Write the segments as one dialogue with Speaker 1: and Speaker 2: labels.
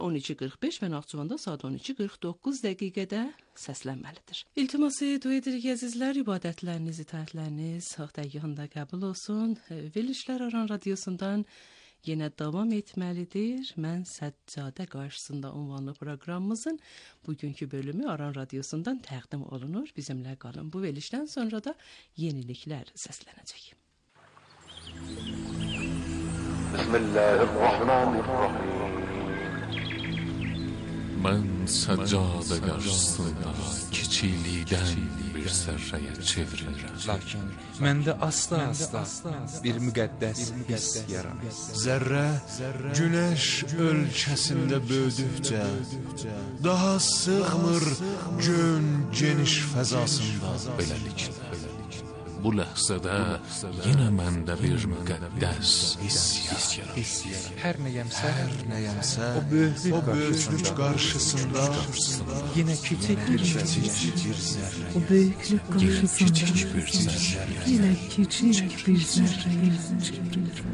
Speaker 1: 12:45 və Naxçıvanda saat 12:49 dəqiqədə səslənməlidir. İltiması dua edirik əzizlər, ibadətləriniz, itaətləriniz haqq dəqiqəsində qəbul olsun. Verilişlər Aran Radiosundan yenə davam etməlidir. Mən Səccadə qarşısında ünvanlı proqramımızın bugünkü bölümü Aran Radiosundan təqdim olunur. Bizimlə qalın. Bu verilişdən sonra da yeniliklər səslənəcək.
Speaker 2: Bismillahirrahmanirrahim.
Speaker 3: Mən Səccada qarşısında kiçiklikdən bir sərrəyə çevrilirəm.
Speaker 4: Lakin məndə asta-asta bir müqəddəs hiss yaranır.
Speaker 5: Zərrə günəş ölkəsində böyüdükcə daha sığmır gön geniş fəzasında.
Speaker 3: Beləliklə, bu ləhzədə yenə məndə bir müqəddəs hiss yaranır.
Speaker 4: Hər nəyəmsə,
Speaker 5: O böyüklük qarşısında
Speaker 4: yenə kiçik bir zərrə.
Speaker 6: O böyüklük
Speaker 3: Kiçik
Speaker 6: qarşısında
Speaker 3: bir zərrə.
Speaker 6: yine küçük bir zerreye çevrilir.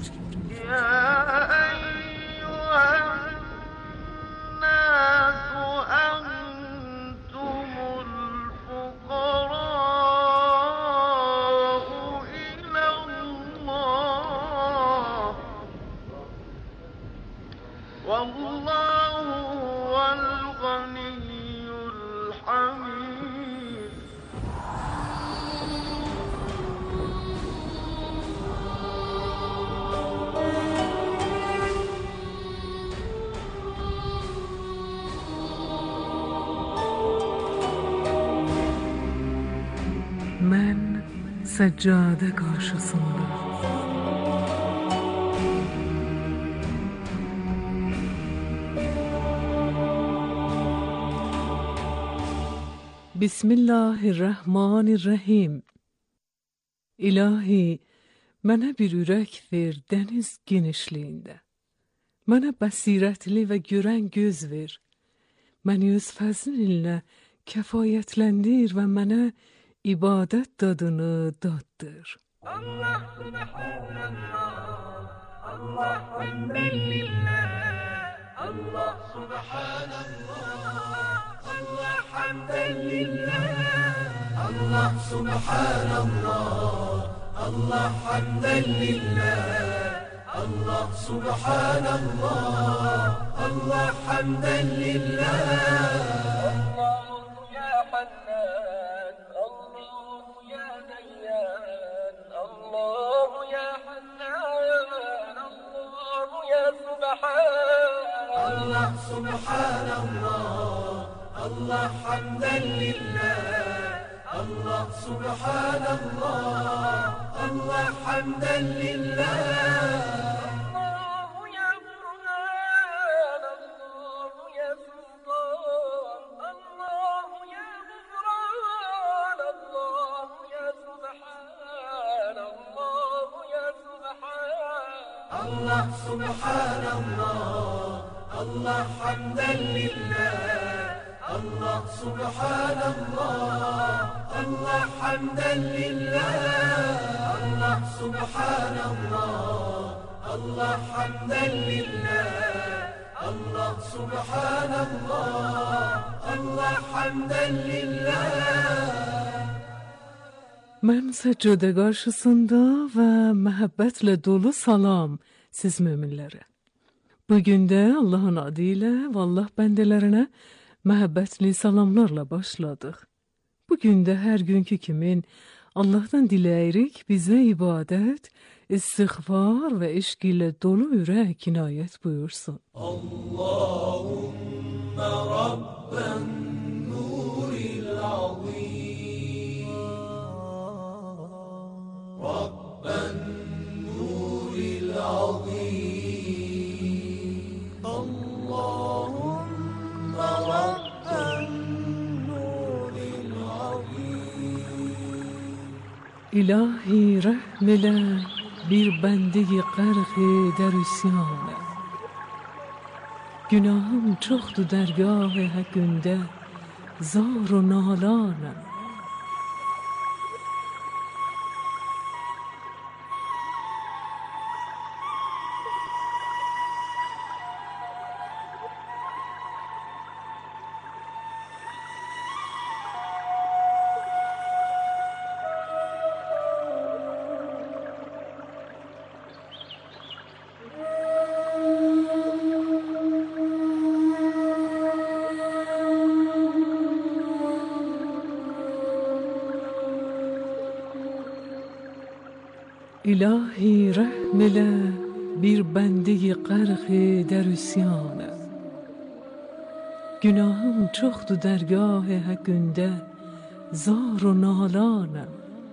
Speaker 6: Ben seccade karşısında Bismillahirrahmanirrahim. İlahi, mənə bir ürək ver dəniz genişliyində. Mənə bəsirətli və görən göz ver. Məni öz fəzlinlə kəfayətləndir və mənə ibadət dadını daddır.
Speaker 7: Allah subhanallah, Allah hamdülillah, Allah subhanallah, Allah hamdülillah, Allah subhanallah, Allah hamdülillah, Allah subhanallah, Allah hamdülillah. Allahu ya Hannan, Allahu ya Dayyan, Allahu ya Hannan, Allahu ya Subhan. Allah subhanallah, Allah hamdülillah, Allah subhanallah, Allah hamdülillah. Allahu ya Burhan, Allahu ya Sultan, Allahu ya Gufran, Allahu ya Subhan, Allahu ya Subhan. Allah subhanallah, Allah hamdülillah, Allah subhanallah, Allah hamdülillah. Allah subhanallah, Allah hamdülillah, Allah subhanallah, Allah hamdülillah.
Speaker 6: Mən səccədə qarşısında və məhəbbətlə dolu salam siz möminlərə. Bugün də Allahın adı ilə və Allah bəndələrinə məhəbbətli salamlarla başladıq. Bugün də hər günkü kimi Allahdan diləyirik bizə ibadət, istiğfar və eşq ilə dolu ürək inayət buyursun.
Speaker 7: Allahümme Rabben nuril azim, Rabben nuril azim, Allahümme Rabben nuril azim.
Speaker 6: İlahi rəhm elə bir bəndəyi qərq-i dər üsyanə. Günahım çoxdur dərgah-ı həqqündə, zar و nalanəm. İlahi rəhm elə bir bəndəyi qərq در üsyanəm. Günahım çoxdur dərgah həqqündə, zar و nalanəm.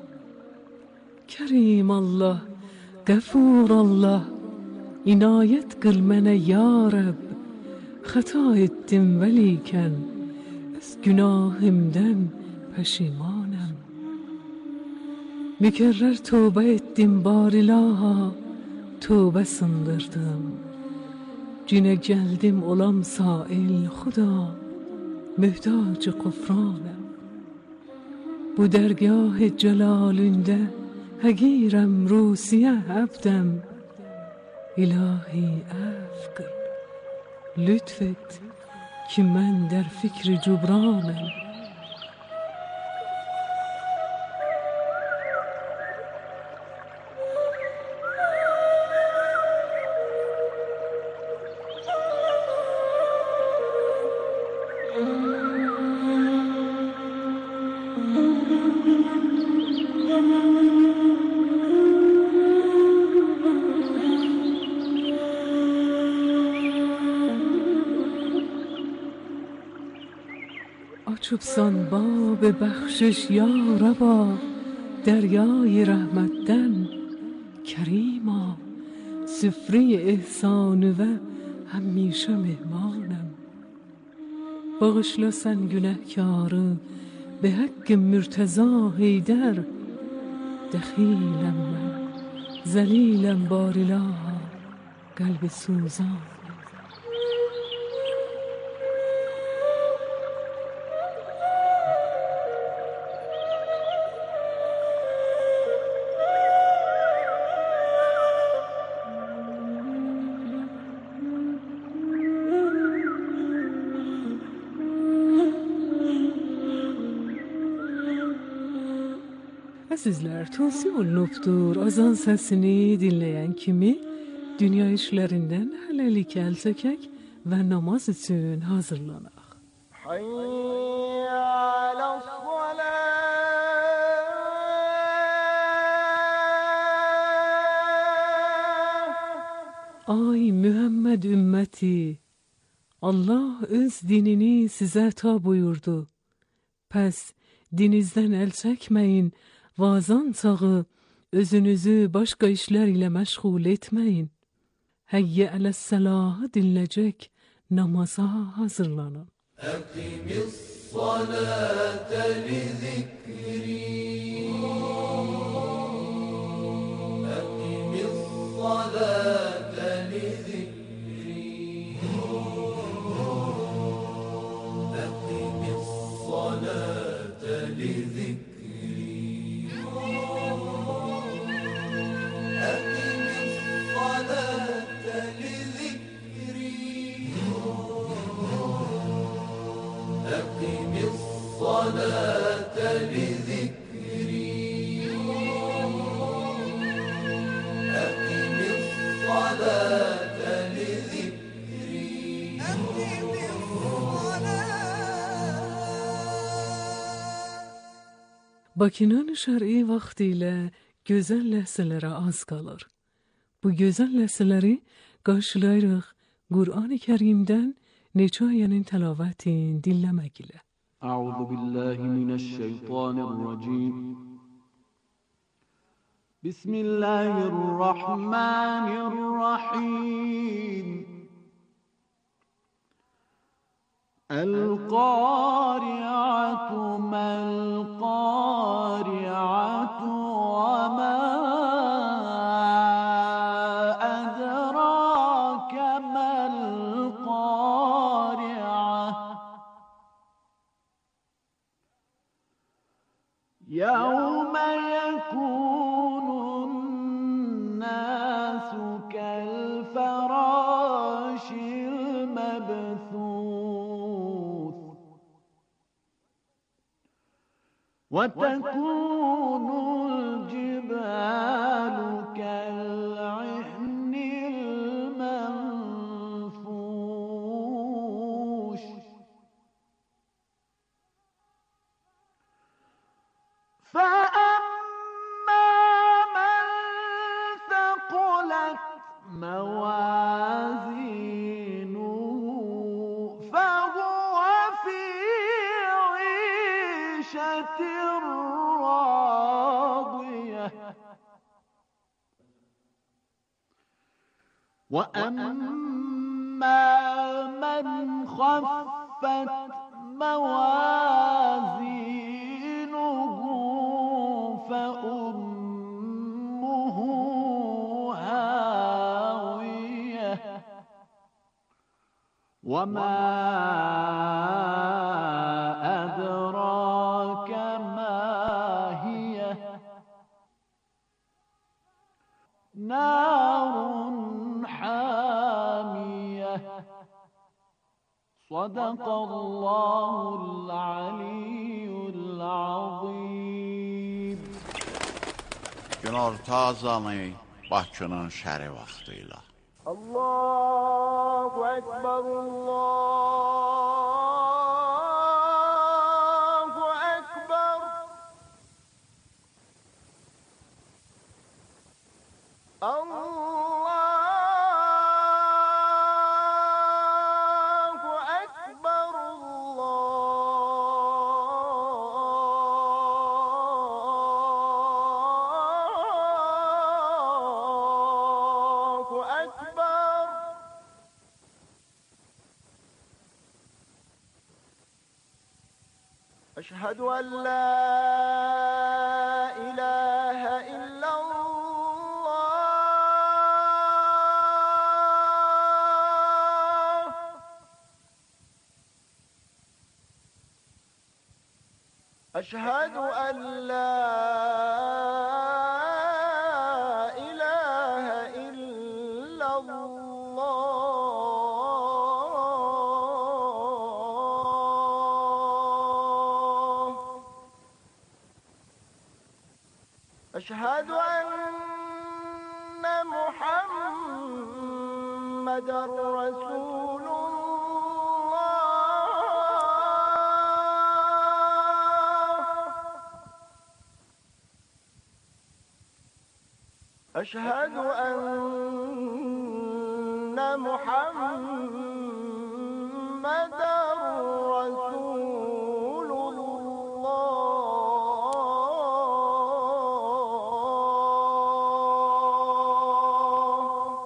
Speaker 6: Kərim Allah, qəfur Allah, inayət qıl mənə ya Rəbb. Xəta etdim vəlikən, az günahımdan pəşimanəm. Mükerrer tövbe ettim barilaha, tövbe sındırdım. Cine geldim olam sail Xuda, mühtaç gufranım. Bu dergah celalünde həgirəm rusiye abdem. İlahi əfqır, lütfet ki mən der fikri cubranım. Açıbsan bab bəxşiş ya Rəba, dəryای rəhmətdən Kərima, süfrə ehsanı və həmişə mehmanəm. Bağışla sən günəhkarı به حق مرتضا حیدر. دخیلم من ذلیلم باریلاها قلب سوزان. Sizler Tavsiye-ül-Nuf'tur azan sesini dinleyen kimi dünya işlerinden hələlik əl çəkək və namaz üçün hazırlanaq.
Speaker 7: Hayy alas-salah.
Speaker 6: Ay Muhammed ümməti, Allah öz dinini sizə ta buyurdu. Pəs dininizdən əl çəkməyin. Vazan çağı özünüzü başqa işlər ilə məşğul etməyin. Həyyə ələs-səlahı dinləyəcək namaza hazırlanın.
Speaker 7: Əqimis-salətə li-zikri. Əqimis-salətə li-zikri. Əqimis-salətə li-zikri. الصلاة لذكري أقم الصلاة لذكري أقم الصلاة.
Speaker 6: Bakının şər'i vaxtı ilə gözəl ləhsələrə az qalır. Bu gözəl ləhsələri qarşılayırıq Qur'an-ı Kərimdən neçə ayənin təlavətin dinləmək ilə.
Speaker 2: أعوذ بالله من الشيطان الرجيم بسم الله الرحمن الرحيم القارعة ما القارعة وما أدراك ما القارعة يوم يكون الناس كالفراش المبثوث وتكون الجبال كالعهن المنفوش فأما من راضية وأما من خفت موازينه فأمه هاوية وما أدراك ما هي نار حامية صدق الله العلي العظيم.
Speaker 8: Günorta azanı Bakının şəri vaxtıyla.
Speaker 2: Allahu Ekber, Allahu Ekber. Allahu Ekber, Allahu Ekber. أشهد أن لا إله إلا الله. أشهد أن لا إله إلا الله. أشهد أن محمدا رسول الله. أشهد أن محمدا رسول الله.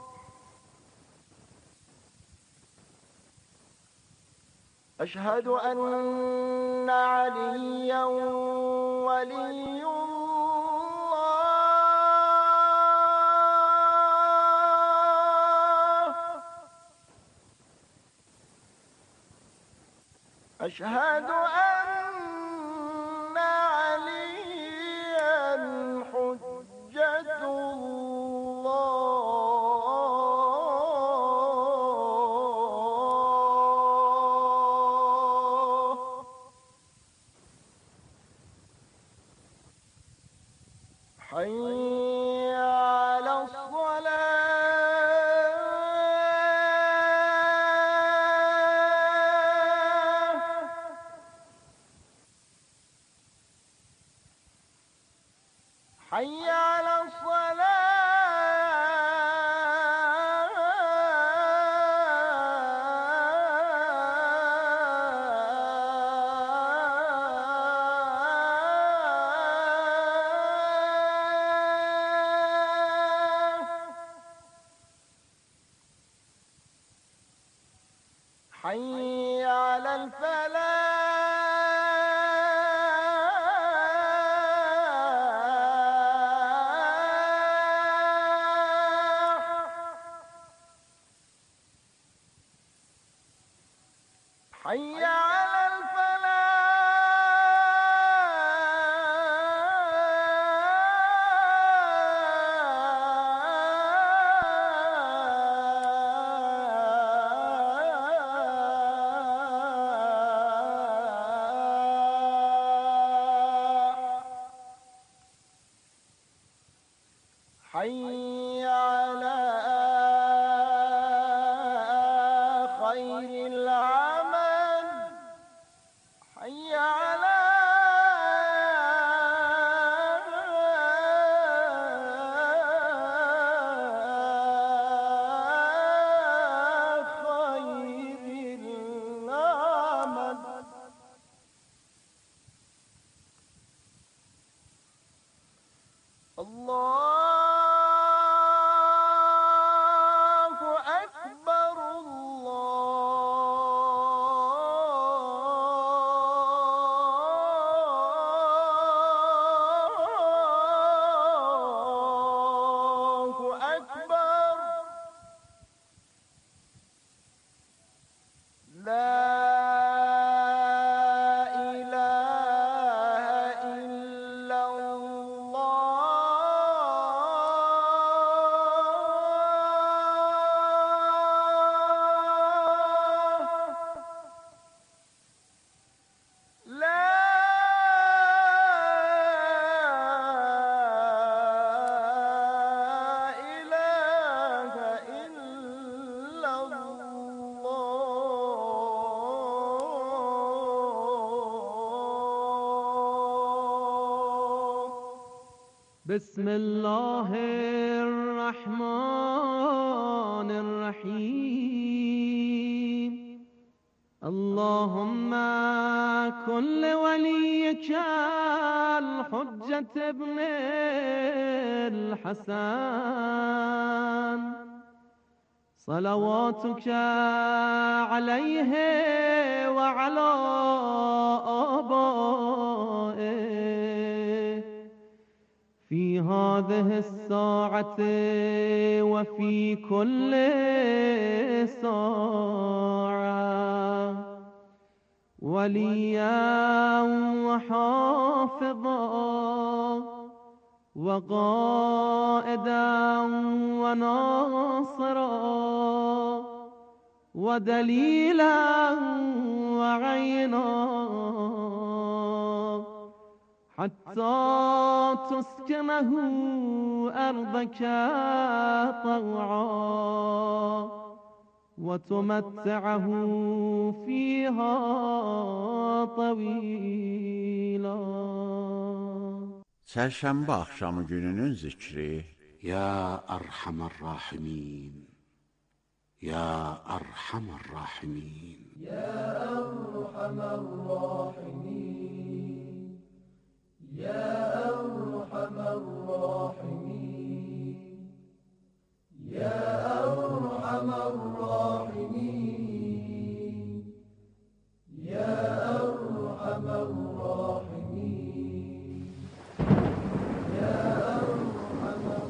Speaker 2: أشهد أن عليا ولي الله. أشهد أن عليا حجة الله. حي على الصلاة. حي على الصلاة. حي على الفلاح. حي على الفلاح. حي على خير العمل. حي على خير العمل. بسم الله الرحمن الرحيم اللهم كن لوليك الحجة ابن الحسن صلواتك عليه وعلى آبائه في هذه الساعة وفي كل ساعة وليا وحافظا وقائدا وناصرا ودليلا وعينا حتى تسكنه أرضك طوعا وتمتعه فيها طويلا.
Speaker 8: Çərşənbə axşamı gününün zikri.
Speaker 9: Ya Erhamer Rahimin, Ya Erhamer Rahimin,
Speaker 7: Ya Erhamer Rahimin, Ya Erhamer Rahimin, Ya Erhamer Rahimin, Ya Erhamer Rahimin, Ya Erhamer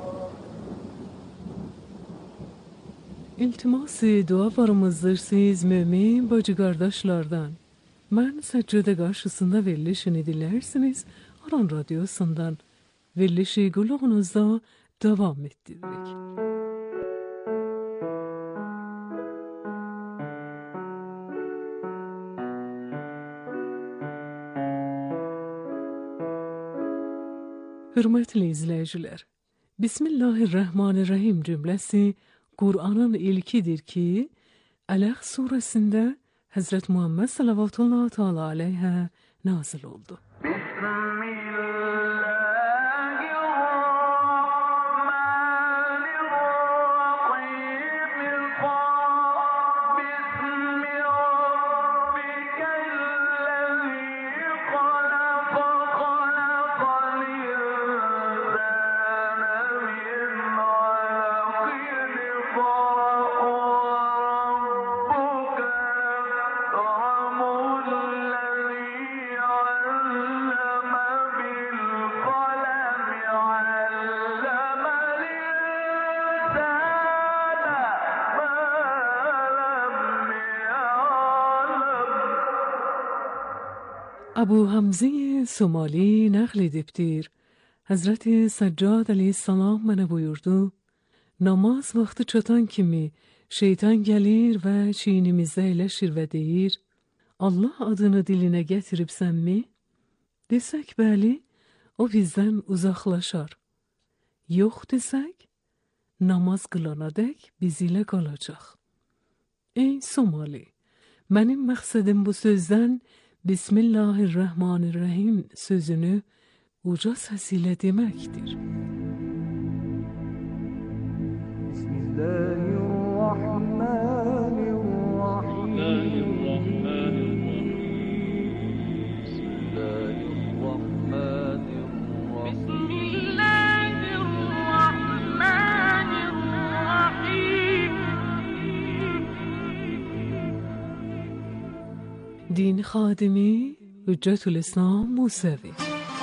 Speaker 6: İltimas dua varımızdır siz mümin bacı kardeşlerden. Ben secde karşısında verilişini dilersiniz Aran Radyosu'ndan. Verilişi kulağınızda devam ettirdik. Hürmetli izleyiciler, Bismillahirrahmanirrahim cümlesi Kur'an'ın ilkidir ki Alaq suresinde Hazret Muhammed sallallahu teala aleyhe nazil oldu. Abu Hamze Somali nakl ediptir. Hazreti Saccad aleyhisselam bana buyurdu. Namaz vakti çatan kimi şeytan gelir ve çiğnimizde eyleşir ve deyir. Allah adını diline getiripsen mi? Desek bəli, o bizden uzaklaşar. Yok desek, namaz kılana dek biziyle kalacak. Ey Somali, benim maksadım bu sözden Bismillahirrahmanirrahim sözünü uca sesiyle demektir. Din Khadimi Hüccetül İslam Musevi.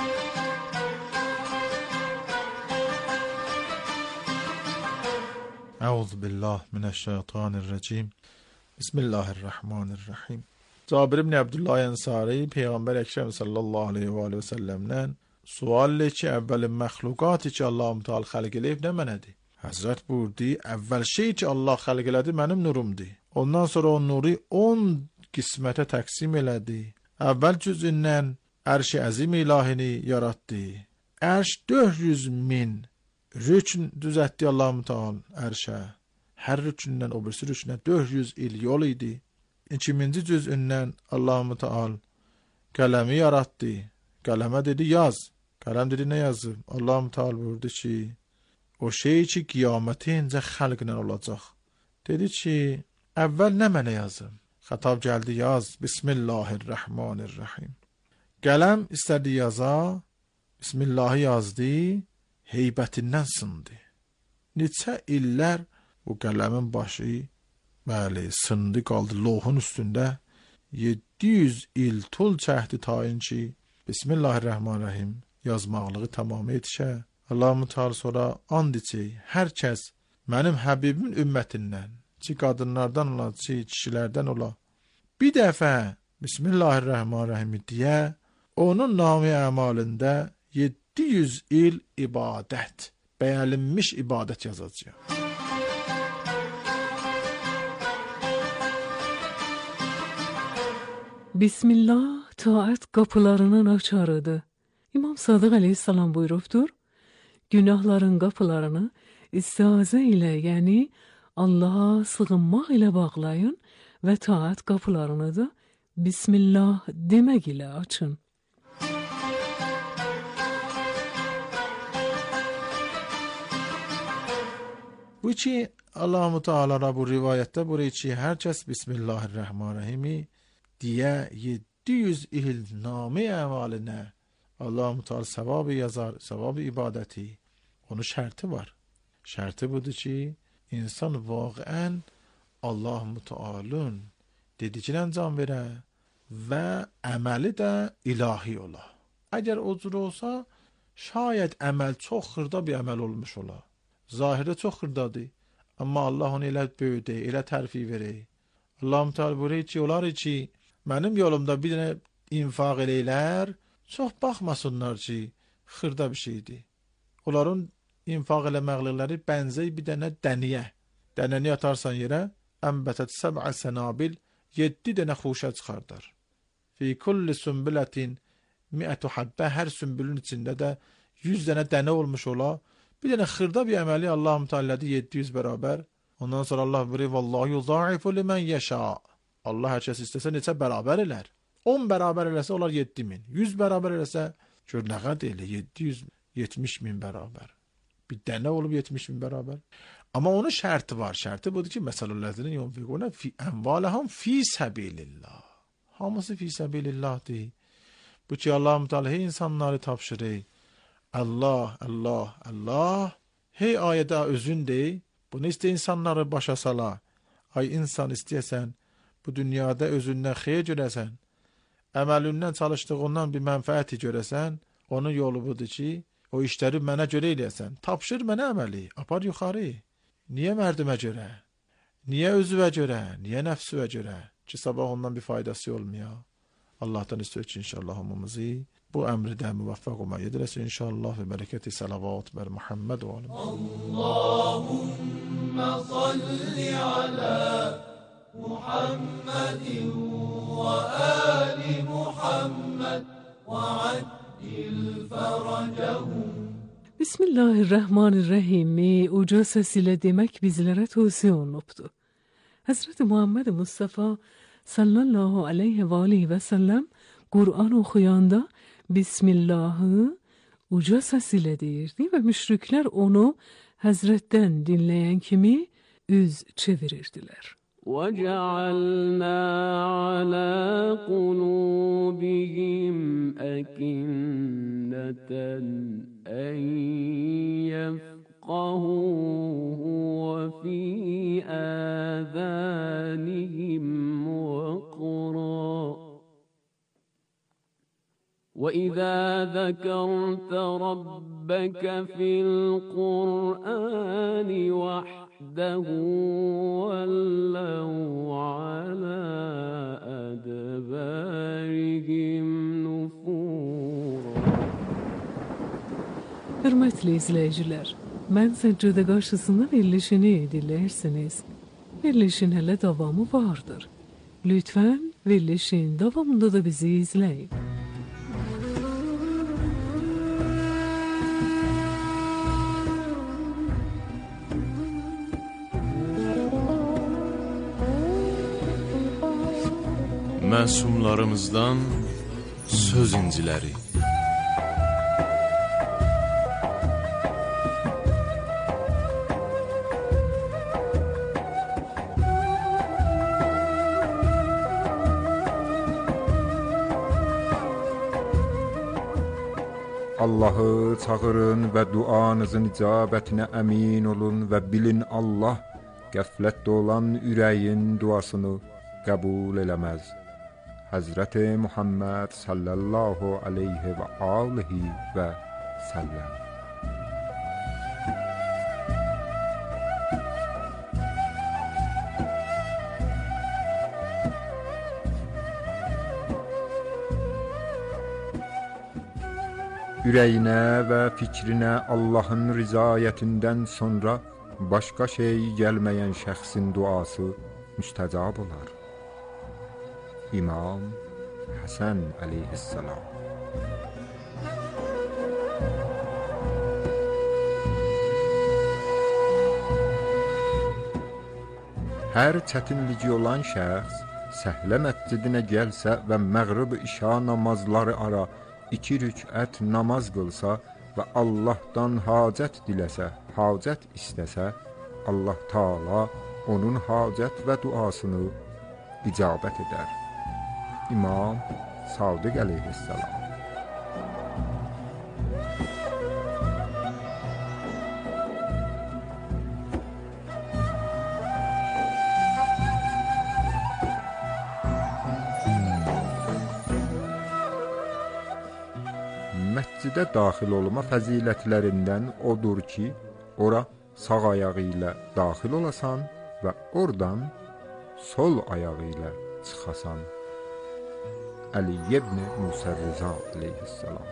Speaker 5: Euzubillah mineşşeytanirracim. Bismillahirrahmanirrahim. Cabir ibn Abdullah Ensari Peygamber Ekrem sallallahu aleyhi ve sellem'den sual ki evvelin məxluqatı ki Allah-u Teala xalq eləyib nə mənədir? Həzrət buyurdu, əvvəl şey ki Allah xalq elədi mənim nurumdur. Ondan sonra o nuru 10 qismətə təqsim elədi. Əvvəl cüzündən ərş-i əzim ilahini yaratdı. Ərş 400 min rükn düzəltdi Allah-u Teala ərşə. Hər rükündən o birisi rükünə 400 il yol idi. 2-ci cüzündən Allah-u Teala qələmi yaratdı. Qələmə dedi yaz. Kələm dedi, nə yazıb? Allah-u Teala buyurdu ki, o şey ki, qiyamətincə xəlqlə olacaq. Dedi ki, əvvəl nə mənə yazım? Xətab gəldi, yaz. Bismillahirrahmanirrahim. Qələm istədi yaza, Bismillahı yazdı, heybətindən sındı. Neçə illər bu qələmin başı bəli, sındı, qaldı loğun üstündə. 700 il tul çəkdi tayin ki, Bismillahirrahmanirrahim yazmaqlığı tamamı yetişə. Allah-u Teala sonra and içi, hər kəs mənim Həbibimin ümmətindən, ki qadınlardan ola, ki kişilərdən ola, bir dəfə Bismillahirrahmanirrahim deyə, onun namı əmalində 700 il ibadət, bəyənilmiş ibadət yazacaq.
Speaker 6: Bismillah taat qapılarının açarıdır. İmam Sadıq əleyhissalam buyurubdur, günahların qapılarını istiazə ilə, yəni Allaha sığınmaq ilə bağlayın və taat qapılarını da Bismillah demək ilə açın.
Speaker 5: Bu ki Allah-u Teala bu rivayətdə burayı ki, hər kəs Bismillahirrahmanirrahimi deyə 700 il namı əmalinə Allah-u Teala savabı yazar, savabı ibadəti. Onun şərti var. Şərti budur ki, insan vaqən Allah-u Teala'nın dedikini əncam verə və əməli də ilahi ola. Əgər o cür olsa, şayət əməl çox xırda bir əməl olmuş ola. Zahirdə çox xırdadır. Amma Allah onu elə böyüdü, elə tərfi verir. Allah-u Teala buyurur ki, olar ki, mənim yolumda bir dənə infaq eləylər, çox baxmasınlar ki, xırda bir şeydir. Onların infaq eləməkləri bənzəy bir dənə dəniyə. Dənəni atarsan yerə, ənbətət səbə sənabil, 7 dənə xuşə çıxardar. Fi kulli sümbülətin mi'ətü habbə, hər sümbülün içində də 100 dənə dənə olmuş ola. Bir dənə xırda bir əməli Allah-u Teala 700 bərabər. Ondan sonra Allah buyurur, vallahu yudaifu limen yasha. Allah hər kəs istəsə neçə bərabər elər? 10 bərabər eləsə olar 7000. 100 bərabər eləsə gör nə qədər elə 770.000 bərabər. Bir dənə olub 70.000 bərabər. Amma onun şərti var. Şərti budur ki, məsələlərini yunfiquna fi envalahum fi sabilillah. Hamısı fi sabilillahdır. Bu ki Allah-u Teala insanları tapşırır. Allah, Allah, Allah. Hey ayədə özündür. Bunu istə insanları başa sala. Ay insan istəyəsən, bu dünyada özündən xeyir görəsən, əməlindən çalışdığından bir mənfəəti görəsən, onun yolu budur ki, o işləri mənə görə eləyəsən. Tapşır mənə əməli, apar yuxarı. Niyə mərdimə görə? Niyə özüvə görə? Niyə nəfsüvə görə? Ki sabah ondan bir faydası olmuyor. Allah'tan istiyor ki inşallah hamımızı bu əmrdə müvəffəq olmayı ediləsin inşallah və bərəkəti salavat bər Muhammed və alim.
Speaker 7: Allahümme salli ala Muhammedin ve ali Muhammed ve addil feracehum.
Speaker 6: Bismillahirrahmanirrahim uca sesiyle demek bizlere tavsiye olunubdu. Hazreti Muhammed Mustafa sallallahu aleyhi ve aleyhi ve sellem Kur'an okuyanda Bismillah'ı uca sesiyle deyirdi ve müşrikler onu Hazretten dinleyen kimi üz çevirirdiler.
Speaker 2: وَجَعَلْنَا عَلَى قُلُوبِهِمْ أَكِنَّةً أَنْ يَفْقَهُوهُ وَفِي آذَانِهِمْ وَقْرًا وَإِذَا ذَكَرْتَ رَبَّكَ فِي الْقُرْآنِ وَحْدَهُ وَلَّوْا عَلَى أَدْبَارِهِمْ نُفُورًا.
Speaker 6: Hürmetli izleyiciler, ben seccade karşısında verilişini dinlersiniz. Verilişin hele devamı vardır. Lütfen verilişin devamında da bizi izleyin.
Speaker 3: Məsumlarımızdan söz inciləri.
Speaker 4: Allahı çağırın və duanızın icabətinə əmin olun və bilin Allah qəflətdə olan ürəyin duasını qəbul eləməz. Həzrəti Muhammed sallallahu aleyhi və alihi və səlləm. Ürəyinə və fikrinə Allahın rizayətindən sonra başqa şey gəlməyən şəxsin duası müstəcab olar. İmam Həsən əleyhissalam. Hər çətinliyi olan şəxs Səhlə məscidinə gəlsə və məğrib işa namazları ara 2 rükət namaz qılsa və Allahdan hacət diləsə, hacət istəsə, Allah Taala onun hacət və duasını icabət edər. İmam Sadiq əleyhissalam. Məscidə daxil olma fəzilətlərindən odur ki, ora sağ ayağı ilə daxil olasan və oradan sol ayağı ilə çıxasan. Əli ibn Musa Rıza əleyhissalam.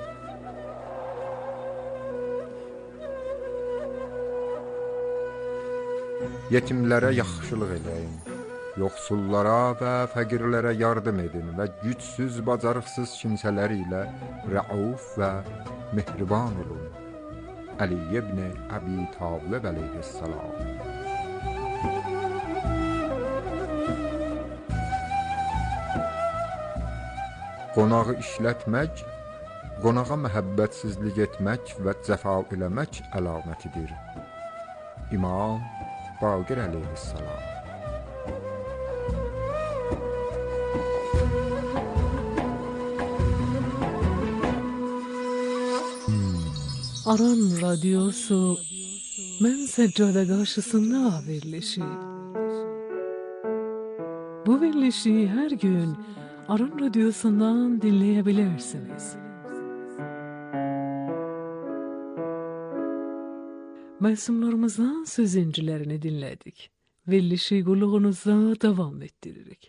Speaker 4: Yetimlərə yaxşılıq edin, yoxsullara və fəqirlərə yardım edin və gücsüz, bacarıqsız kimsələr ilə rəuf və mehriban olun. Əli ibn Əbi Talib əleyhissalam. Qonağı işlətmək, qonağa məhəbbətsizlik etmək və cəfa eləmək əlamətidir. İmam Baqir əleyhissalam.
Speaker 6: Aran Radyosu Mən Səccada qarşısında verilişi. Bu verilişi hər gün Aran Radyosu'ndan dinleyebilirsiniz. Məsumlarımızdan sözüncülerini dinledik. Verilişi qulluğunuzda devam ettiririk.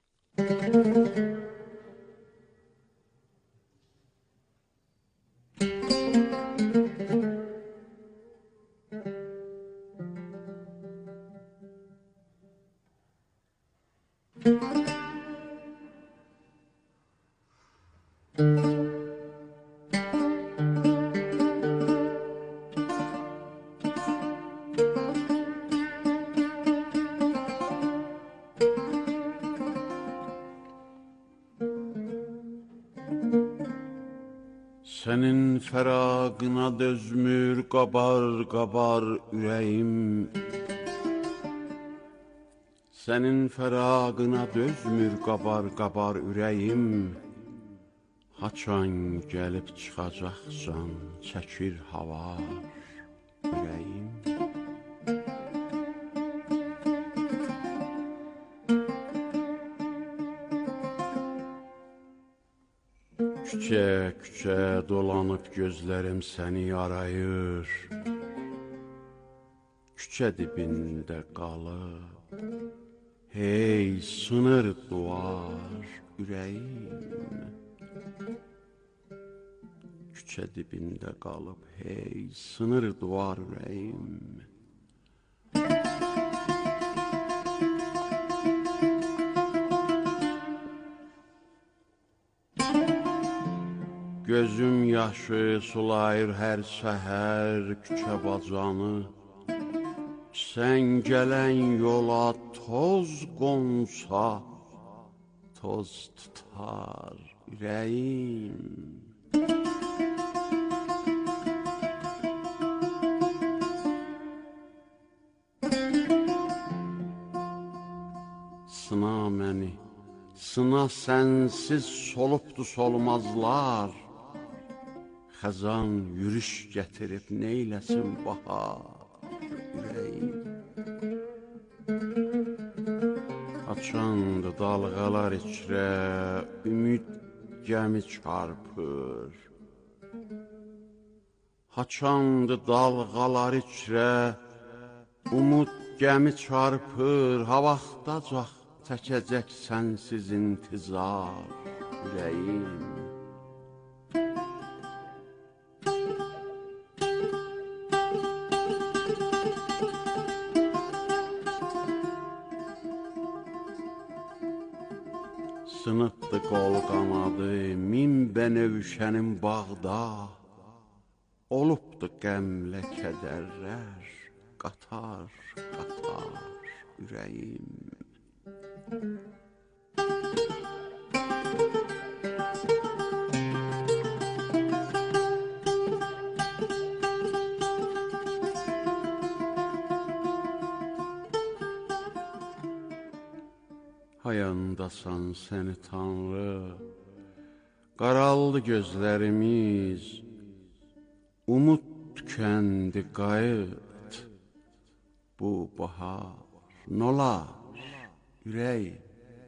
Speaker 9: Sənin fəraqına dözmür qabar ürəyim. Sənin fəraqına dözmür qabar ürəyim. Haçan gəlib çıxacaqsan, çəkir hava ürəyim. Küçə dolanıb gözlərim səni arayır. Küçə dibində qalıb, hey sınır duvar ürəyim. Küçə dibində qalıb, hey sınır duvar ürəyim. Gözüm yaşı sulayır hər səhər küçə bacanı. Sən gələn yola toz qonsa, toz tutar ürəyim. Sına məni, sına sənsiz solubdu solmazlar. xəzan yürüş gətirib neyləsin bahar ürəyim. Açandı dalğalar içrə, ümid gəmi çarpır. Haçandı dalğalar içrə, umud gəmi çarpır. Ha vaxtacaq çəkəcək sənsiz intizar ürəyim. Sınıqdı qol qanadı, min bənövşənin bağda. Olubdu qəmlə kədərlər, qatar, qatar ürəyim. Hayandasan səni Tanrı, qaraldı gözlərimiz, umud tükendi qayıt, bu bahar nolar ürəyim,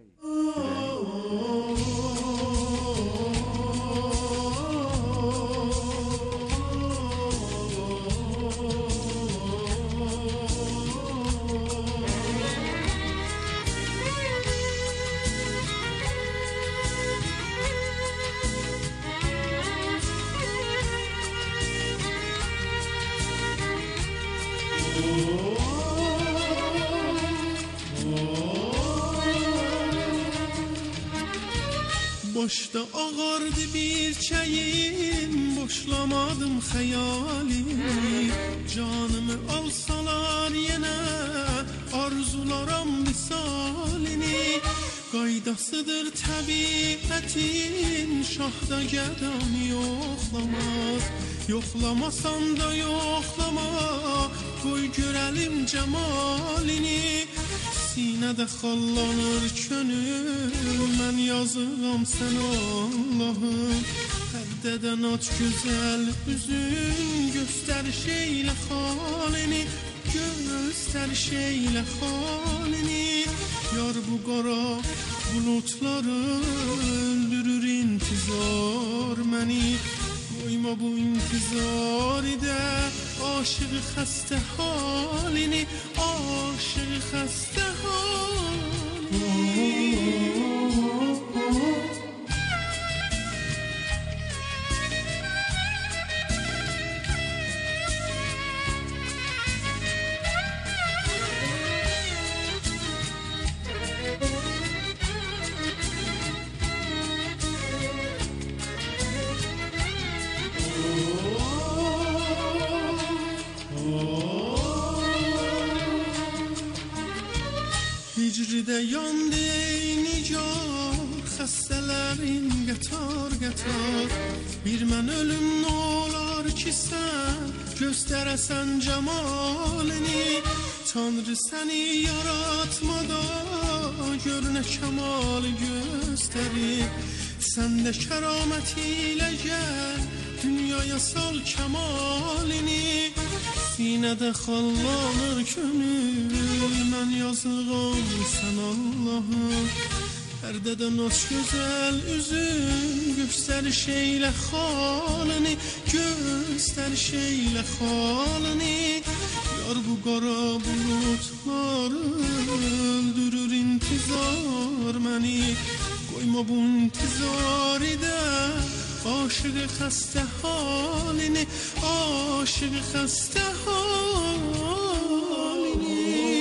Speaker 10: Boşda ağardı bir çayım, boşlamadım hayalimi. Canımı alsalar yine arzularam misalini. Qaydasıdır təbiətin, şahda gədan yoxlamaz. Yoxlamasan da yoxlama, qoy görəlim cəmalini. Sinədə xallanır könül, mən yazıram sən Allahım. Pərdədən aç gözəl üzün, göstəriş eylə halini, göstəriş eylə halini. Yar bu qara bulutları öldürür intizar məni. Qoyma bu intizaridə aşığı xəstə halini, aşığı xəstə halini. Hicridə yandı ey nigar, xəstələrin qatar qatar. Bir mən ölüm nə olar ki sən göstərəsən cəmalini. Tanrı səni yaratmada gör nə kəmal göstərib. Sən də kəramət ilə gəl dünyaya sal kəmalini. Sinədə xallanır könül, mən yazığam sən Allahım. Pərdədən aç gözəl üzün, göstəriş eylə halini, göstəriş eylə halini. Yar bu qara bulutlar öldürür intizar məni. Qoyma bu intizaridə aşığı xəstə halini, aşığı xəstə halini.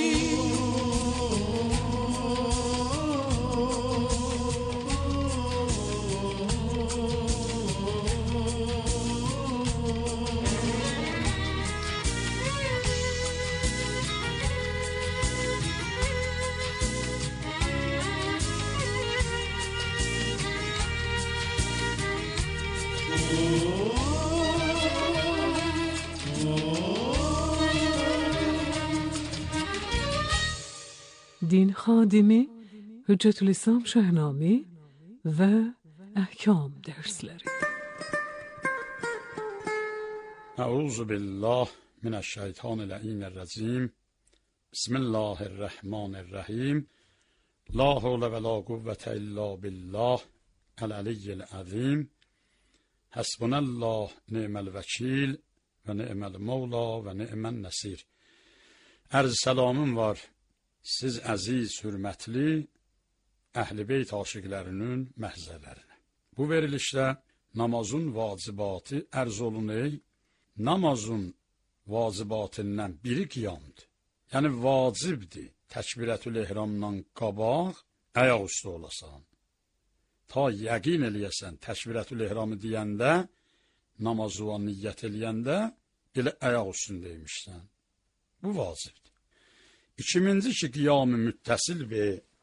Speaker 6: دین خادمی Hüccetülislam Şahname ve Ahkam dersleri.
Speaker 11: Euzu billah mineşşeytanirracim. Bismillahirrahmanirrahim. La havle ve la kuvvete illa billah el-aliyyil azim. Hasbunallah ni'mel vekil ve ni'mel mevla ve ni'men nesir. Ərz salamım var siz əziz, hürmətli Əhl-i Beyt aşiqlərinin məhzələrinə. Bu verilişdə namazın vacibatı ərz olunur. Namazın vacibatından biri qiyamdır. Yəni vacibdir təkbirətül-ehramdan qabaq ayaq üstə olasan. Ta yəqin eləyəsən təkbirətül-ehramı deyəndə, namazı və niyyət eləyəndə elə ayaq üstündəymişsən. Bu vacibdir. İkinci ki, qiyam-ı müttəsil və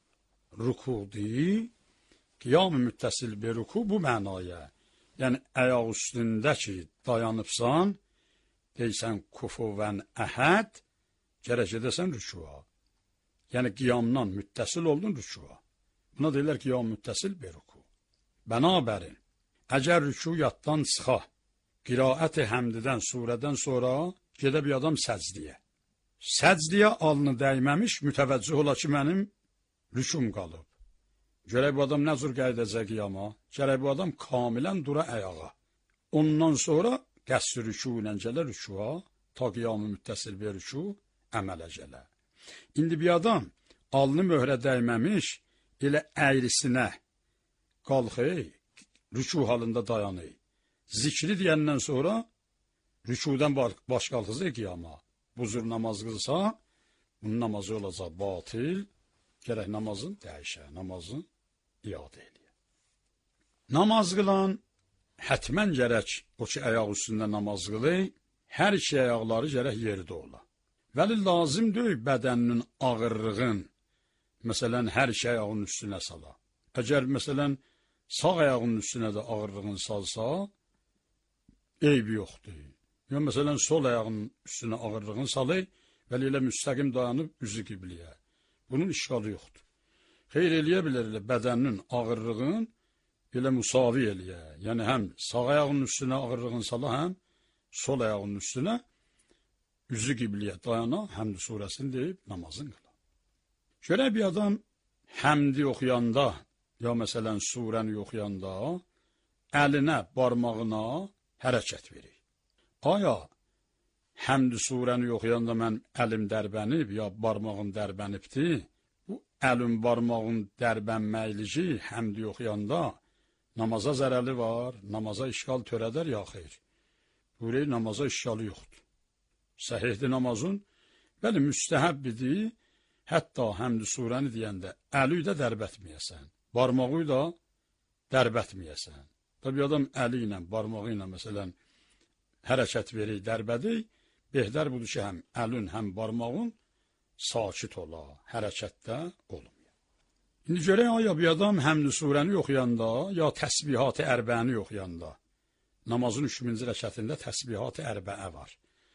Speaker 11: rukudur. Qiyam-ı müttəsil və ruku bu mənaya. Yəni ayaq üstündə ki, dayanıbsan, deysən kufuvən əhəd, gərək edəsən rükua. Yəni qiyamdan müttəsil oldun rükua. Buna deyirlər qiyam müttəsil və ruku. Bənabərin, əgər rüku yaddan çıxa, qiraət-i həmdidən, surədən sonra gedə bir adam səcdiyə. Səcdiyə alnı dəyməmiş mütəvəccüh ola ki, mənim rükum qalıb. Görək bu adam nə cür qayıdacaq qiyama? Görək bu adam kamilən dura ayağa. Ondan sonra qəsr rüku ilə gələ rükua, ta qiyam-ı müttəsil və rüku əmələ gələ. İndi bir adam alnı möhrə dəyməmiş, elə əyrisinə qalxır, rüku halında dayanır. Zikri deyəndən sonra rükudan baş qalxızır qiyama. Bu cür namaz qılsa, bunun namazı olacaq batil, gərək namazın dəyişə, namazın iade eləyə. Namaz qılan hətmən gərək o ki, ayaq üstündə namaz qılır, hər iki ayaqları gərək yerdə ola. Vəli lazım deyil bədəninin ağırlığın, məsələn, hər iki ayağın üstünə sala. Əgər, məsələn, sağ ayağın üstünə də ağırlığın salsa, eybi yoxdur. Ya, məsələn, sol ayağın üstünə ağırlığın salır, vəli elə müstəqim dayanıb üzü qibliyə. Bunun işğalı yoxdur. Xeyr eləyə bilər elə bədəninin ağırlığın elə müsavi eləyə. Yəni, həm sağ ayağın üstünə ağırlığın sala, həm sol ayağın üstünə üzü qibliyə dayana, həmd surəsini deyib namazın qıla. Görək bir adam həmdi oxuyanda, ya məsələn surəni oxuyanda, əlinə, barmağına hərəkət verir. Aya, həmd surəni oxuyanda mən əlim dərbənib, ya barmağım dərbənibdir, bu əlim, barmağın dərbənməkliyi həmdi oxuyanda namaza zərəli var, namaza işğal törədər, ya xeyr. Buyurək, namaza işğalı yoxdur. Səhihdir namazın, bəli, müstəhəbbidir, hətta həmd surəni deyəndə əli də dərbətməyəsən, barmağı da dərbətməyəsən. Tabi adam əli ilə, barmağı ilə, məsələn, hərəkət verir, dərbədir, behdər budur ki, həm əlin, həm barmağın sakit ola, hərəkətdə olmuyor. İndi görək, ya bir adam həmd surəni oxuyanda, ya təsbihat-ı ərbəni oxuyanda, namazın 3-cü rəkətində təsbihat-ı ərbəə var.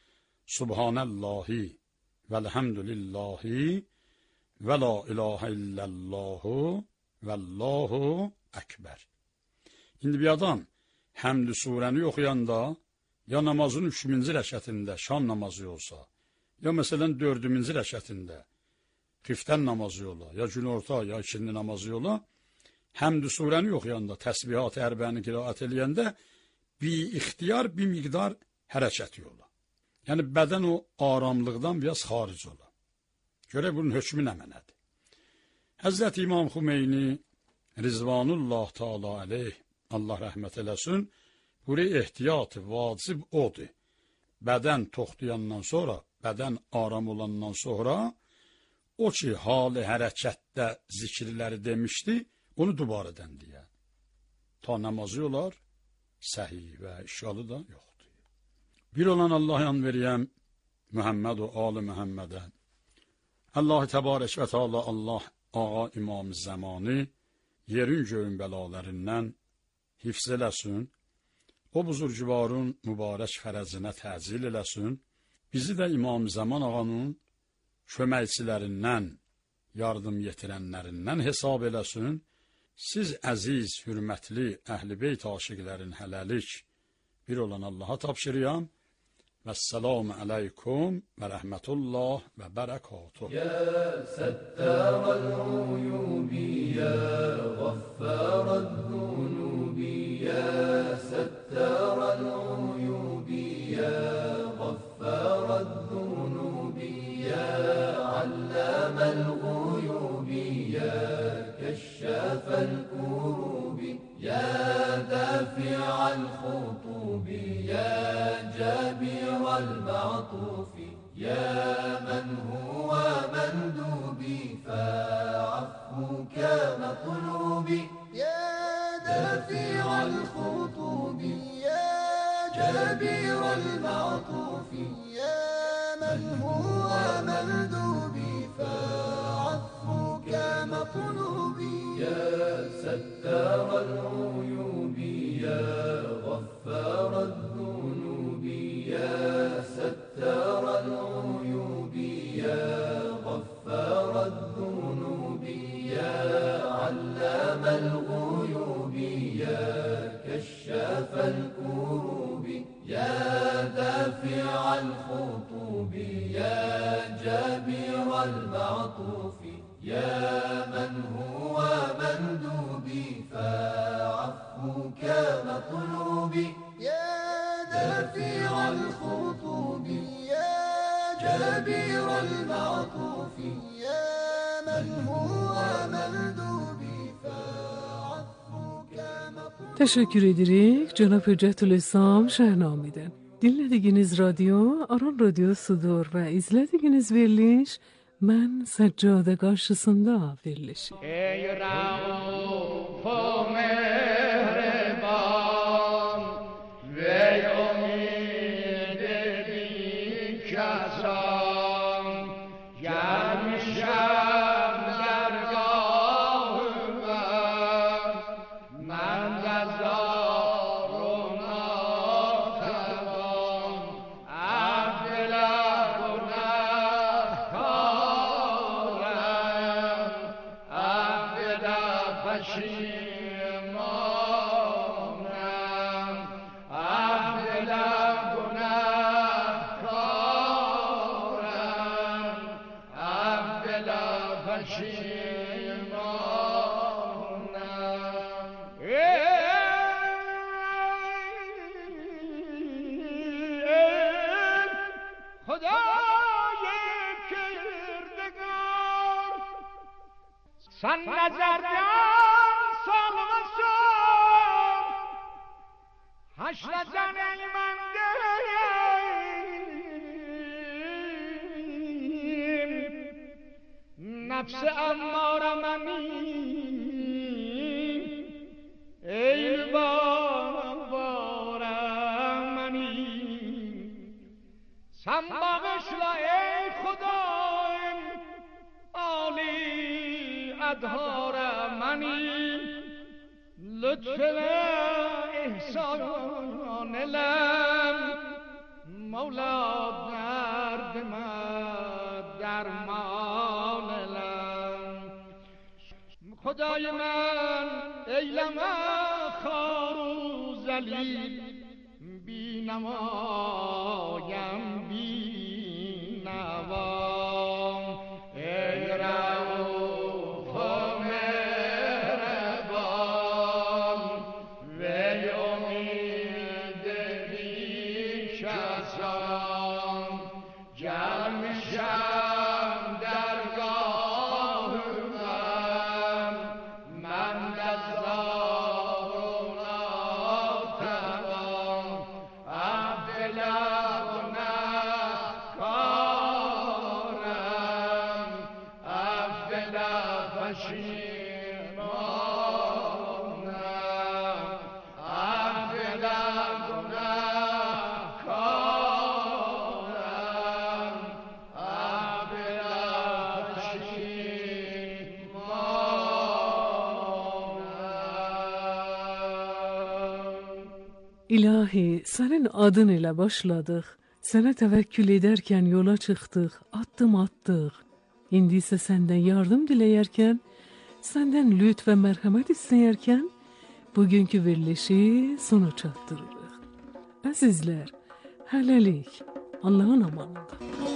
Speaker 11: Subhanəllahi vəlhəmdülillahi və la ilahə illəllahu vəllahu əkbər. İndi bir adam həmd surəni oxuyanda, ya namazın 3-cü rəkətində şam namazı olsa, ya məsələn 4-cü rəkətində xiftən namazı ola, ya günorta, ya ikindi namazı ola, həmd surəni oxuyanda, təsbihat-ı ərbəni qiraət eləyəndə bir ixtiyar, bir miqdar hərəkəti ola. Yəni bədən o aramlıqdan biraz xaric ola. Görək bunun hökmü nə mənədir? Həzrət İmam Xümeyni Rizvanullah Teala aleyh, Allah rəhmət eləsin, buraya ehtiyatı vacib odur. Bədən toxtayandan sonra, bədən aram olandan sonra, o ki, hali hərəkətdə zikirləri demişdi, onu dubarədən deyə. Ta namazı olar, səhi və işğalı da yoxdur. Bir olan Allah yan veriyəm, Mühəmməd o Ali Mühəmmədə. Allah-u Təbarək və Teala Allah ağa İmam-ı Zəmanı yerin göyün bəlalərindən hifz eləsin, o buzurcuvarın mübarək fərəzinə təcil eləsin, bizi də İmam-ı Zaman ağanın köməkçilərindən, yardım yetirənlərindən hesab eləsin, siz əziz, hürmətli Əhl-i Beyt aşiqlərin hələlik bir olan Allaha tapşırıyam, و السلام علیکم و رحمت الله و برکاته.
Speaker 7: یا ستار العیوب یا غفار الذنوب یا ستار العیوب یا غفار الذنوب یا علام الغیوب یا کشاف الکروب یا دافع الخطوب یا جابر المعطوف يا من هو مندوبي فعفوك مطلوبي يا دافع الخطوب يا جابر المعطوف يا من هو مندوبي فعفوك مطلوبي يا ستار العيوب يا غفار الذنوب يا ستار العيوب يا غفار الذنوب يا علام الغيوب يا كشاف الكروب يا دافع الخطوب يا جابر المعطوف يا من هو مندوبي فعفوك مطلوبي يا دافع الخطوب يا جابر المعطوف يا من هو مندوبي فعفوك مطلوبي.
Speaker 6: Teşekkür edirik Cenab Hüccetül İslam Şahnamiden. Dinlediğiniz radyo Aran Radyosu'dur ve izlediğiniz veriliş Ben Seccade karşısında verilişi.
Speaker 12: Ey Rauf o mehreban ve umid-i kasan gelmişem dergahıma men zazdaruna tevan abdela günahkarem abdela peşimanem abdela günahkarem abdela peşimanem. خدای کردگار سن نظردن سالغسان حشرتن ایمندیم نفس امارمنیم ای بارمنیم سن بغشلا ای خدایم عالی ادهار منی لطف و احسان لم مولا درد من درمان لم خدای من ایلم خار و ذلیل بی نمایم بی نوام ای رؤوف و مهربان وی امید بیکسان جمشم درگاه من دزدار و ناتوان عبدالله گناهکارم عبدالله پشیمانم عبدالله گناهکارم عبدالله
Speaker 6: İlahi, senin adın ile başladık. Sana tevekkül ederken yola çıktık, adım attık. İndi ise senden yardım dileyerken, senden lütf ve merhamet isteyerken, bugünkü verilişi sona çattırırıq. Əzizlər, hələlik. Allahın amanında.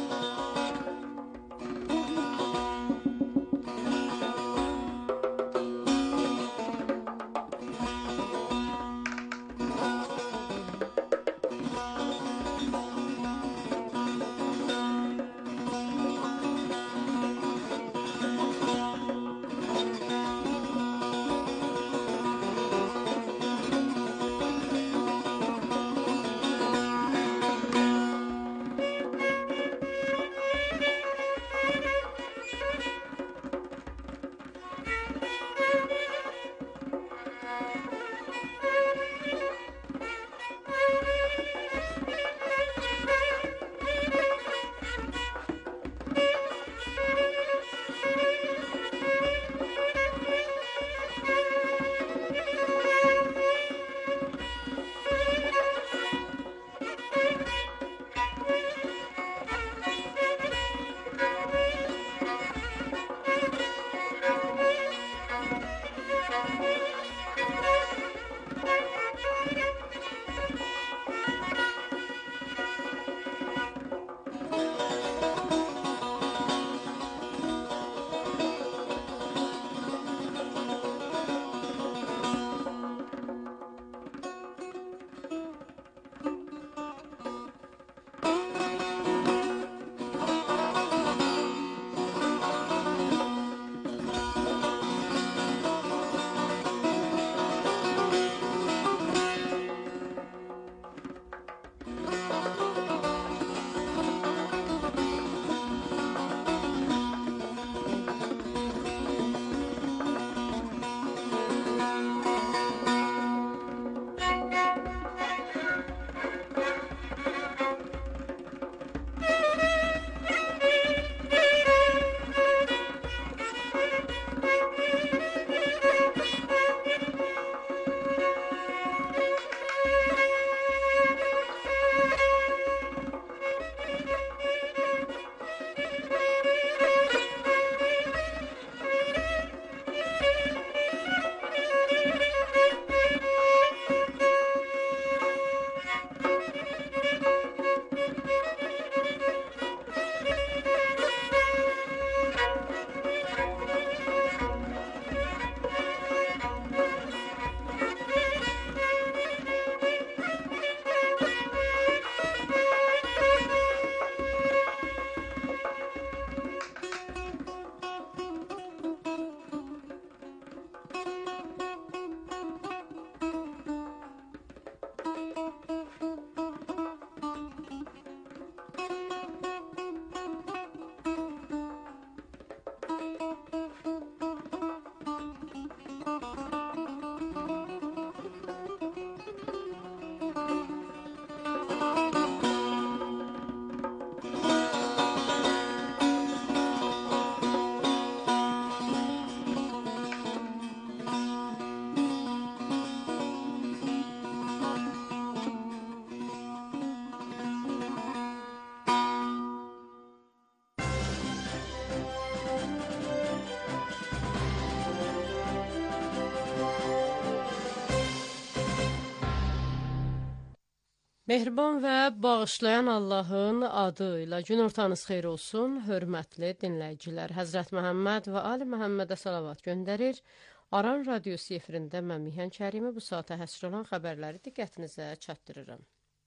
Speaker 13: Mehriban və bağışlayan Allahın adı ilə günortanız xeyir olsun, hörmətli dinləyicilər. Həzrət Məhəmməd və Ali Məhəmmədə salavat göndərir. Aran radiosu efirində mən Mihan Kərimi bu saata həsr olan xəbərləri diqqətinizə çatdırıram.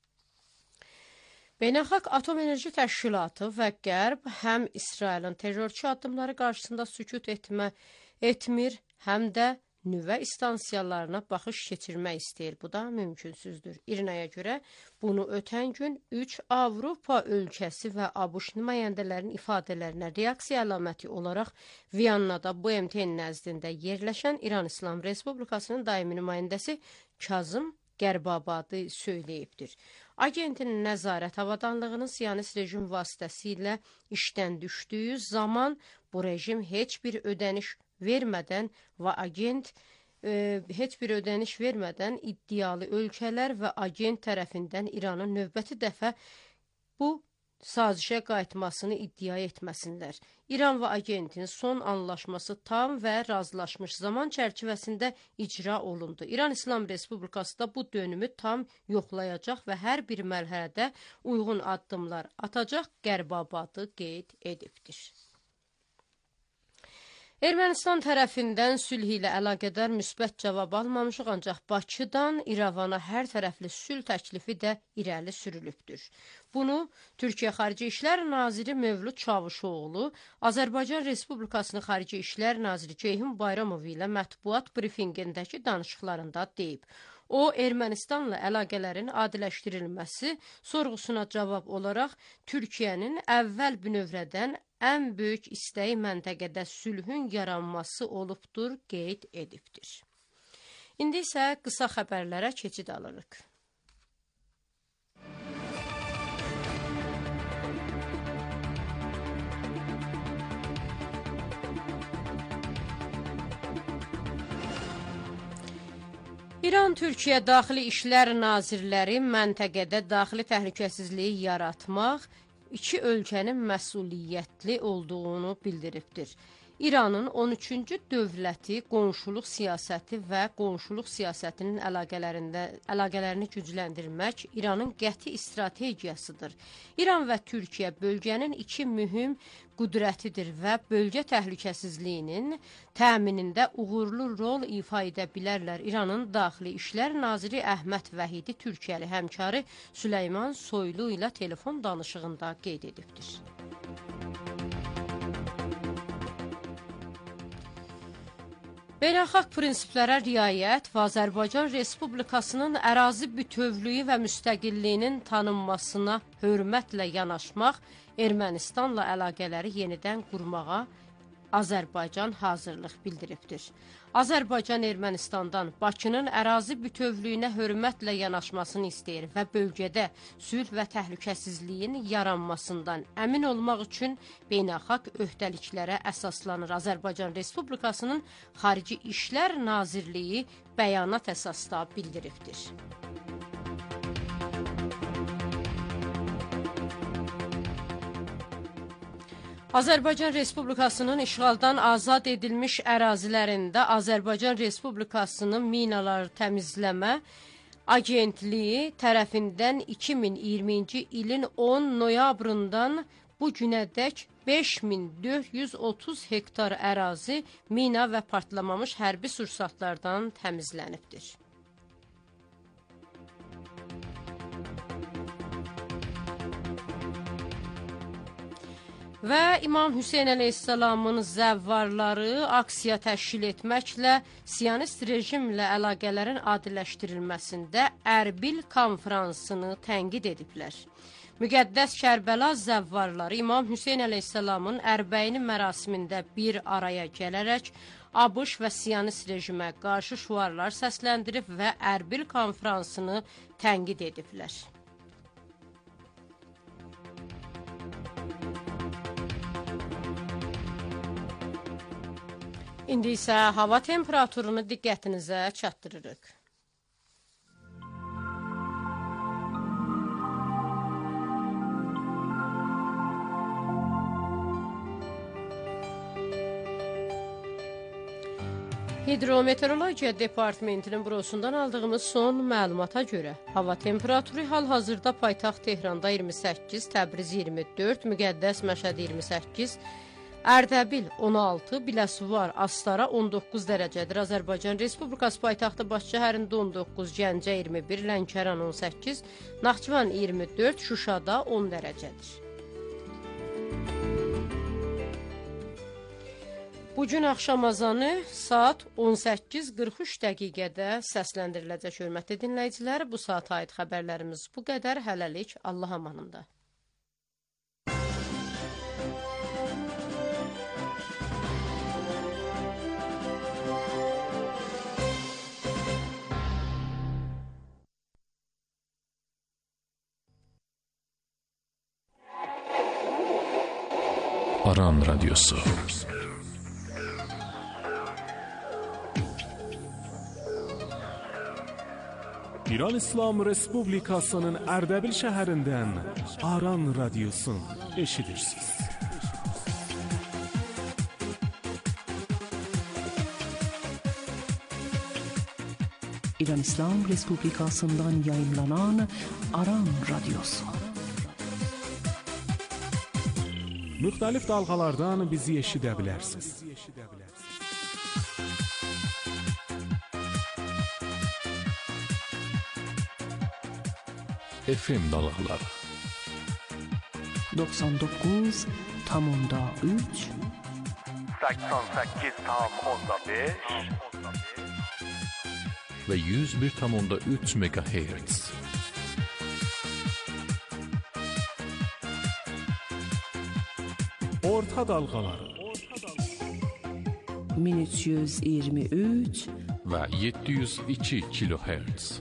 Speaker 13: Beynəlxalq Atom Enerji Təşkilatı və Qərb həm İsrailin terrorçu addımları qarşısında sükut etmir, həm də nüvə istansiyalarına baxış keçirmək istəyir. Bu da mümkünsüzdür. İRNA-ya görə bunu ötən gün 3 Avropa ölkəsi və ABŞ nümayəndələrinin ifadələrinə reaksiya əlaməti olaraq Viyannada BMT-nin nəzdində yerləşən İran İslam Respublikasının daimi nümayəndəsi Kazım Qərbabadı söyləyibdir. Agentinin nəzarət avadanlığının siyonist rejim vasitəsilə işdən düşdüyü zaman bu rejim heç bir ödəniş vermədən və agent heç bir ödəniş vermədən iddialı ölkələr və agent tərəfindən İranın növbəti dəfə bu sazişə qayıtmasını iddia etməsinlər. İran və agentin son anlaşması tam və razılaşmış zaman çərçivəsində icra olundu. İran İslam Respublikası da bu dönümü tam yoxlayacaq və hər bir mərhələdə uyğun addımlar atacaq Qərbabadı qeyd edibdir. Ermənistan tərəfindən sülh ilə əlaqədar müsbət cavab almamışıq, ancaq Bakıdan İrəvana hər tərəfli sülh təklifi də irəli sürülübdür. Bunu Türkiyə Xarici İşlər Naziri Mövlud Çavuşoğlu Azərbaycan Respublikasının Xarici İşlər Naziri Ceyhun Bayramov ilə mətbuat brifinqindəki danışıqlarında deyib. O, Ermənistanla əlaqələrin adiləşdirilməsi sorğusuna cavab olaraq Türkiyənin əvvəl bünövrədən ən böyük istəyi məntəqədə sülhün yaranması olubdur, qeyd edibdir. İndi isə qısa xəbərlərə keçid alırıq. İran-Türkiyə Daxili İşlər Nazirləri məntəqədə daxili təhlükəsizliyi yaratmaq iki ölkənin məsuliyyətli olduğunu bildiribdir. İranın 13-cü dövləti qonşuluq siyasəti və qonşuluq siyasətinin əlaqələrini gücləndirmək İranın qəti strategiyasıdır. İran və Türkiyə bölgənin iki mühüm qüdrətidir və bölgə təhlükəsizliyinin təminində uğurlu rol ifa edə bilərlər. İranın Daxili İşlər Naziri Əhməd Vəhidi Türkiyəli həmkarı Süleyman Soylu ilə telefon danışığında qeyd edibdir. Beynəlxalq prinsiplərə riayət və Azərbaycan Respublikasının ərazi bütövlüyü və müstəqilliyinin tanınmasına hörmətlə yanaşmaq, Ermənistanla əlaqələri yenidən qurmağa Azərbaycan hazırlıq bildiribdir. Azərbaycan Ermənistandan Bakının ərazi bütövlüyünə hörmətlə yanaşmasını istəyir və bölgədə sülh və təhlükəsizliyin yaranmasından əmin olmaq üçün beynəlxalq öhdəliklərə əsaslanır. Azərbaycan Respublikasının Xarici İşlər Nazirliyi bəyanat əsasda bildiribdir. Azərbaycan Respublikasının işğaldan azad edilmiş ərazilərində Azərbaycan Respublikasının minaları təmizləmə agentliyi tərəfindən 2020-ci ilin 10 noyabrından bu günədək 5430 hektar ərazi mina və partlamamış hərbi sursatlardan təmizlənibdir. Və İmam Hüseyn əleyhissalamın zəvvarları aksiya təşkil etməklə Siyonist rejimlə əlaqələrin adiləşdirilməsində Ərbil konfransını tənqid ediblər. Müqəddəs Kərbəla zəvvarları İmam Hüseyn əleyhissalamın ərbəyini mərasimində bir araya gələrək ABŞ və Siyonist rejimə qarşı şüarlar səsləndirib və Ərbil konfransını tənqid ediblər. İndi isə hava temperaturunu diqqətinizə çatdırırıq. Hidrometeorologiya Departamentinin bürosundan aldığımız son məlumata görə hava temperaturu hal-hazırda paytaxt Tehranda 28, Təbriz 24, Müqəddəs Məşəd 28, Ərdəbil 16, Biləsuvar, Astara 19 dərəcədir. Azərbaycan Respublikası paytaxtı Bakı şəhərində 19, Gəncə 21, Lənkəran 18, Naxçıvan 24, Şuşada 10 dərəcədir. Bugün axşam azanı saat 18:43 dəqiqədə səsləndiriləcək. Hörmətli dinləyicilər, bu saata aid xəbərlərimiz bu qədər. Hələlik Allah amanında.
Speaker 3: Aran Radyosu.
Speaker 14: İran İslam Respublikasının Ərdəbil şəhərindən Aran Radiosun eşidirsiniz.
Speaker 1: İran İslam Respublikasından yayımlanan Aran Radyosu.
Speaker 14: Müxtəlif dalğalardan bizi eşidə bilərsiniz.
Speaker 3: FM dalğaları
Speaker 1: 99.3
Speaker 15: 88.5
Speaker 3: ve 101.3 MHz.
Speaker 14: Orta dalğaları
Speaker 1: 1323
Speaker 3: ve 702 kHz.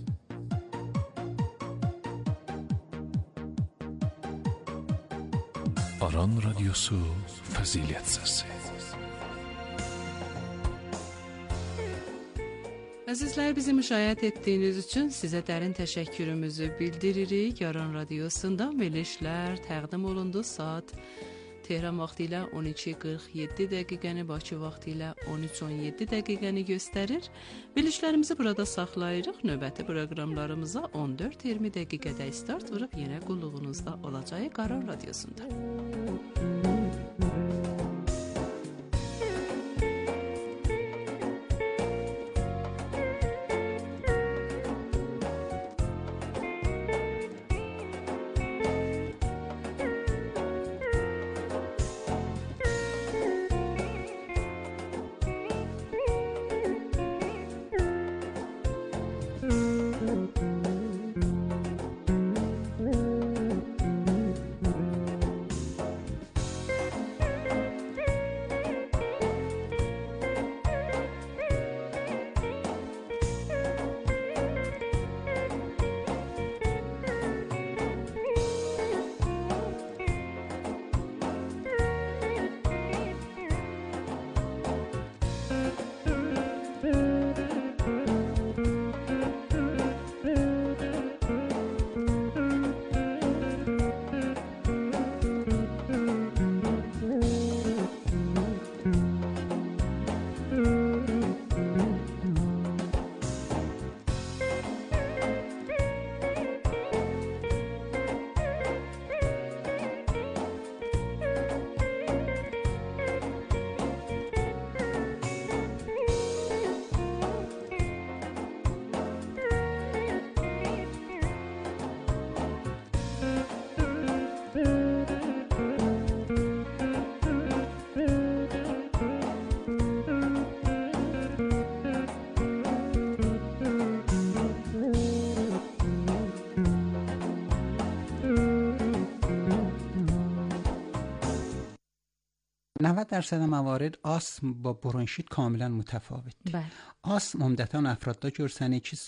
Speaker 3: Aran Radyosu Fəzilət Səsi.
Speaker 1: Əzizlər, bizi müşahidə etdiyiniz üçün sizə dərin təşəkkürümüzü bildiririk. Aran Radiosundan verilişlər təqdim olundu. Saat Tehran vaxtı ilə 12:47 dəqiqəni, Bakı vaxtı ilə 13:17 dəqiqəni göstərir. Verilişlərimizi burada saxlayırıq. Növbəti proqramlarımıza 14:20 dəqiqədə start vurub yenə qulluğunuzda olacağıq Aran Radiosunda.
Speaker 16: درصد موارد آسم با برونشیت کاملا متفاوت.
Speaker 1: بله.
Speaker 16: آسم عمدتاً افرادda görsənir ki,